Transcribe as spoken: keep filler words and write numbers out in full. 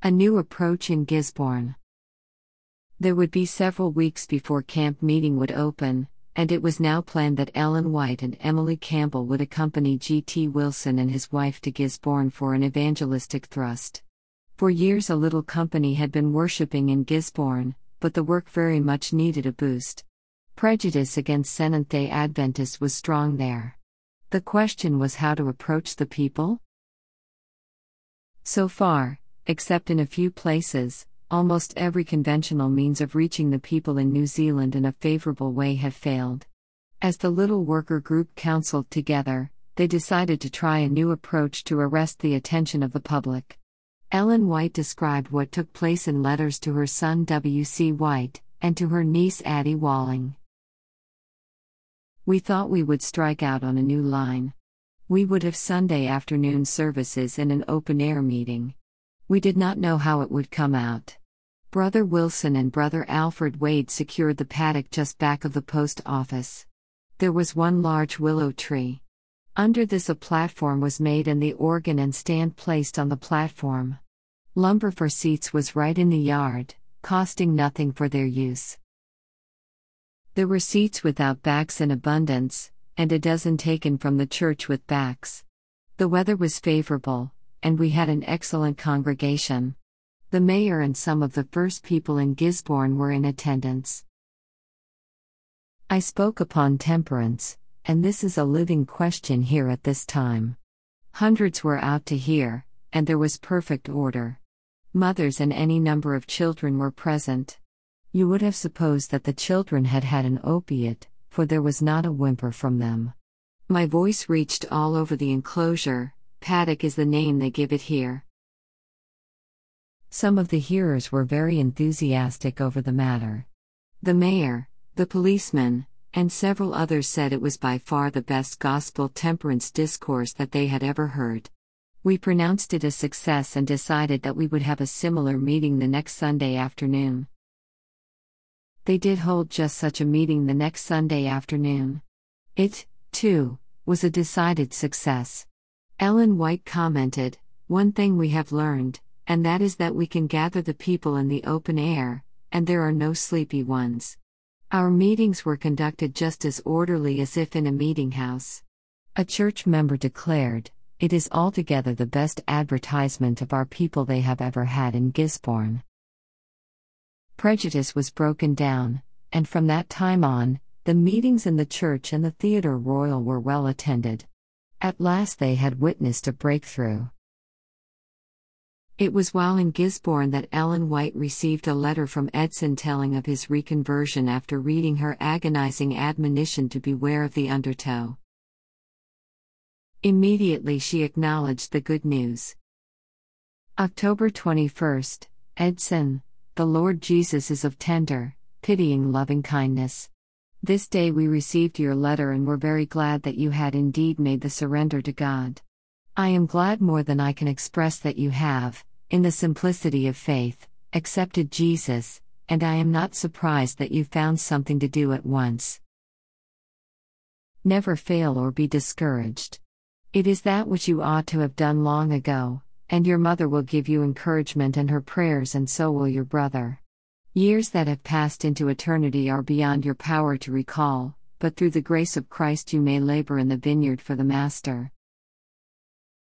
A new approach in Gisborne. There would be several weeks before camp meeting would open, and it was now planned that Ellen White and Emily Campbell would accompany G T Wilson and his wife to Gisborne for an evangelistic thrust. For years a little company had been worshipping in Gisborne, but the work very much needed a boost. Prejudice against Seventh-day Adventists was strong there. The question was how to approach the people? So far, except in a few places, almost every conventional means of reaching the people in New Zealand in a favorable way had failed. As the little worker group counseled together, they decided to try a new approach to arrest the attention of the public. Ellen White described what took place in letters to her son W C White, and to her niece Addie Walling. We thought we would strike out on a new line. We would have Sunday afternoon services and an open-air meeting. We did not know how it would come out. Brother Wilson and Brother Alfred Wade secured the paddock just back of the post office. There was one large willow tree. Under this a platform was made and the organ and stand placed on the platform. Lumber for seats was right in the yard, costing nothing for their use. There were seats without backs in abundance, and a dozen taken from the church with backs. The weather was favorable, and we had an excellent congregation. The mayor and some of the first people in Gisborne were in attendance. I spoke upon temperance, and this is a living question here at this time. Hundreds were out to hear, and there was perfect order. Mothers and any number of children were present. You would have supposed that the children had had an opiate, for there was not a whimper from them. My voice reached all over the enclosure. Paddock is the name they give it here. Some of the hearers were very enthusiastic over the matter. The mayor, the policeman, and several others said it was by far the best gospel temperance discourse that they had ever heard. We pronounced it a success and decided that we would have a similar meeting the next Sunday afternoon. They did hold just such a meeting the next Sunday afternoon. It, too, was a decided success. Ellen White commented, "One thing we have learned, and that is that we can gather the people in the open air, and there are no sleepy ones." Our meetings were conducted just as orderly as if in a meeting house. A church member declared, "It is altogether the best advertisement of our people they have ever had in Gisborne." Prejudice was broken down, and from that time on, the meetings in the church and the Theatre Royal were well attended. At last they had witnessed a breakthrough. It was while in Gisborne that Ellen White received a letter from Edson telling of his reconversion after reading her agonizing admonition to beware of the undertow. Immediately she acknowledged the good news. October twenty-first, Edson, the Lord Jesus is of tender, pitying loving kindness. This day we received your letter and were very glad that you had indeed made the surrender to God. I am glad more than I can express that you have, in the simplicity of faith, accepted Jesus, and I am not surprised that you found something to do at once. Never fail or be discouraged. It is that which you ought to have done long ago, and your mother will give you encouragement and her prayers, and so will your brother. Years that have passed into eternity are beyond your power to recall, but through the grace of Christ you may labor in the vineyard for the Master.